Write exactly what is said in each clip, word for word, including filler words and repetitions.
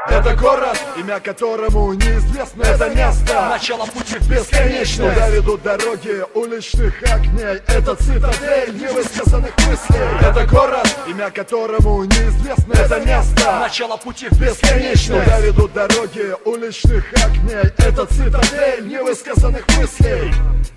Это город, имя которому неизвестно это место. Начало пути в бесконечность. Туда ведут дороги уличных огней. Это цитадель невысказанных мыслей. Это город, имя которому неизвестно это место. Начало пути в бесконечность. Туда ведут дороги уличных огней. Это цитадель невысказанных мыслей.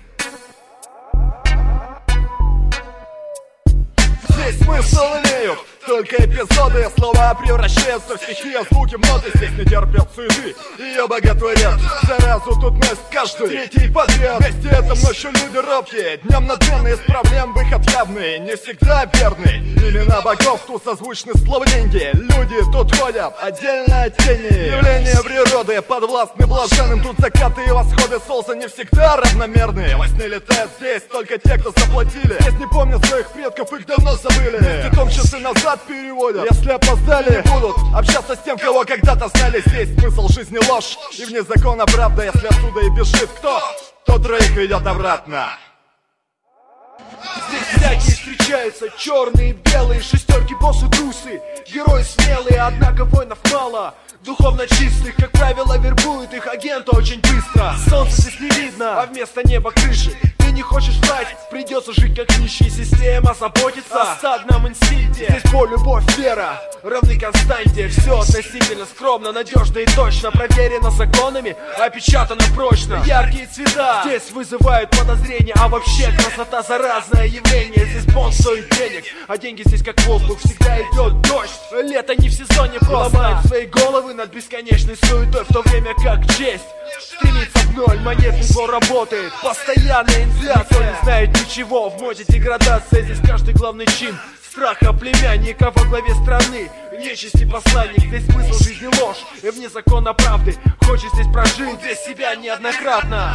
Здесь смысл имеют только эпизоды. Слова превращаются в стихи, а звуки в ноты. Здесь не терпят суеты, ее боготворят. Заразу тут носит каждый третий подряд. Вместе этом ночью люди робкие, днем надменные, с проблем выход явный, не всегда верный. Имена богов тут созвучны слову деньги. Люди тут ходят отдельно от тени. Явления природы подвластны блаженным. Тут закаты и восходы солнца не всегда равномерные. Во сне летают здесь только те, кто заплатили. Здесь не помнят своих предков, их давно забыли. Вместе том часы назад переводят. Если опоздали, будут общаться с тем, кого когда-то знали. Здесь смысл жизни ложь и вне закона правда. Если отсюда и бежит кто, то троих ведет обратно. Здесь всякие встречаются, черные, белые, шестерки, боссы, трусы. Герои смелые, однако воинов мало. Духовно чистых, как правило, вербуют их агента очень быстро. Солнца здесь не видно, а вместо неба крыши. Ты не хочешь встать, придется жить как нищий. Система заботится о стадном инстинкте. Здесь боль, любовь, вера равны константе. Все относительно скромно, надежно и точно. Проверено законами, опечатано прочно. Яркие цвета здесь вызывают подозрения. А вообще красота заразное явление. Здесь бонус стоит денег, а деньги здесь как воздух. Всегда идет дождь, лето не в сезоне просто. Ломают свои головы над бесконечной суетой, в то время как честь стремится в ноль. Монетный двор работает, постоянная инфляция. Никто не знает ничего, в моде деградация. Здесь каждый главный чин страха племянника во главе страны. Нечисти посланник, здесь смысл жизни ложь и вне закона правды. Хочешь здесь прожить для себя неоднократно.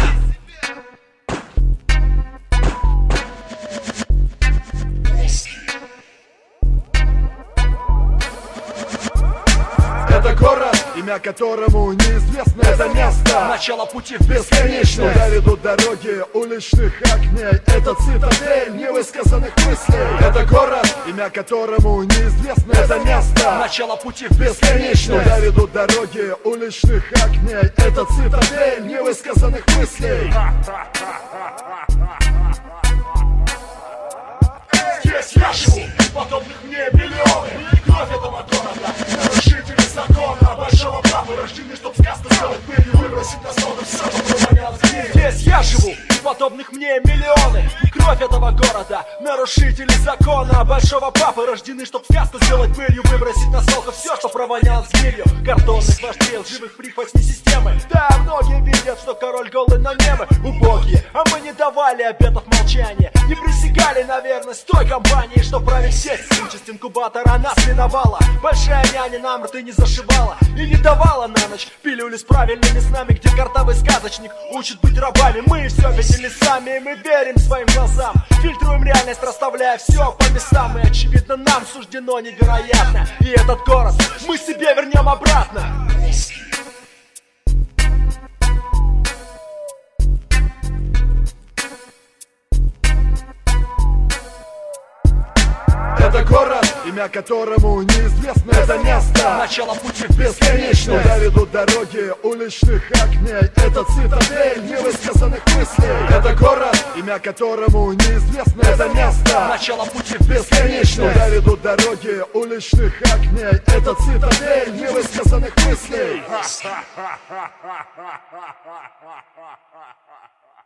Это город, имя которому неизвестно это место. Начало пути в бесконечность. Туда ведут дороги уличных огней. Это цитадель невысказанных мыслей. Это город, имя которому неизвестно это место. Начало пути в бесконечность. Туда ведут дороги уличных огней. Это цитадель невысказанных мыслей. Здесь я живу, подобных мне миллионы. Кровь этого города, нарушители закона большого папы, рождены, чтоб сказку сделать пылью, выбросить на стол все, что провонялось в мире. Здесь я живу, подобных мне миллионы. И кровь этого города, нарушители закона большого папы, рождены, чтоб сказку сделать пылью, выбросить на стол все, что провонялось гнилью. Картонных вождей, живых прихвостней системы. Да, многие видят, что король голый, но не мы убогие. А мы не давали обетов молчания, не присягали на верность той компании, что правит сеть. Участь инкубатора нас миновала. Большая няня нам рты не зашивала и не давала на ночь пилюли с правильными снами, где картавый сказочник учит быть рабами. Мы все видели сами, и мы верим своим глазам. Фильтруем реальность, расставляя все по местам. И очевидно нам суждено невероятно. И этот город мы себе вернем обратно. Это город, имя которому неизвестно это место. Начало пути в бесконечность. Туда ведут дороги уличных огней. Это цитадель невысказанных мыслей. Это город, имя которому неизвестно это место. Начало пути в бесконечность. Туда ведут дороги уличных огней. Это цитадель невысказанных мыслей.